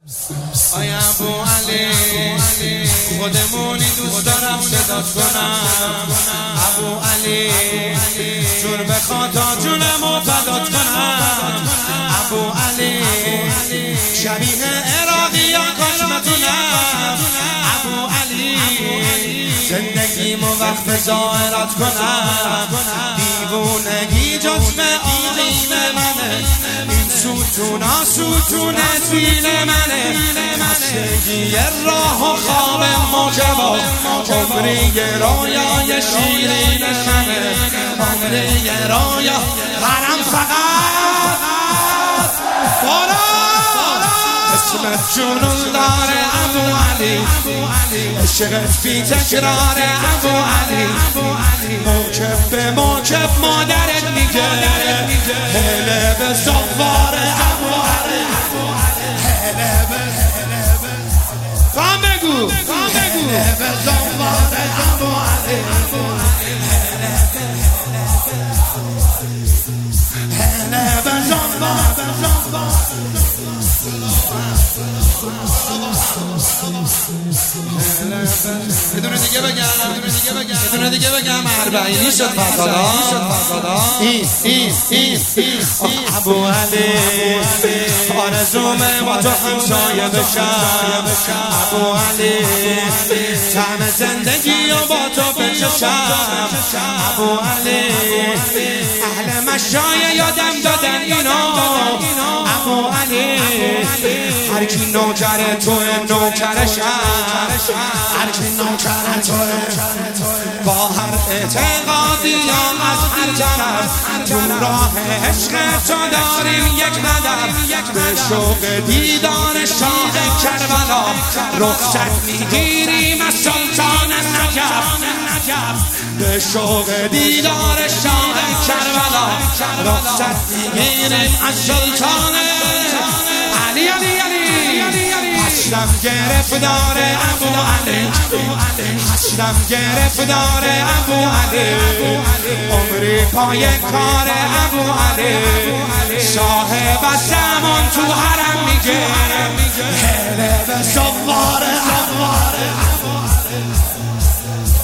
آیا ابو علی خودمونی دوست دارم صدات کنم. ابو علی جون بخواد تا جونمو فدات کنم. ابو علی شبیه عراقیان کاش بتونم. ابو علی زندگیمو وقف ظاهرات کنم. دیوونگی جسم آیین منه، این ستونا ستون دین منه. خستگی راه و خواب موجبا عمری رویای شیرین منه. عمری رویا غرم فقط بارا اسمت جنون داره. ابو علی عشقت بی تکرار. ابو علی موکب به موکب مادرت میگه هله به صفاره. ابو علی هله به فهم بگو هله به صفاره. ابو علی هله به صفاره. بدون دیگه بگم اربعینی شد فضادا. ابو علی آرزومه با تو همسایه بشم. ابو علی طعم زندگی و با تو بچشم. ابو علی اهل مشایه یادم دادن اینا. ابو علی هر کی نوکر توه نوکرشم. هر کی نوکر توه با هر اعتقادی یا از هر طرف تو راه عشق تو داریم یک هدف. به شوق دیدار شاه کربلا رخصت میگیریم از سلطان نجف. به شوق دیدار شاه کربلا رخصت میگیریم از سلطان علی. حسرم گرفتار ابو علی، حسرم گرفتار ابو علی. عمری پای کار ابو علی. صاحب زمان تو حرم میگه هله به صفاره.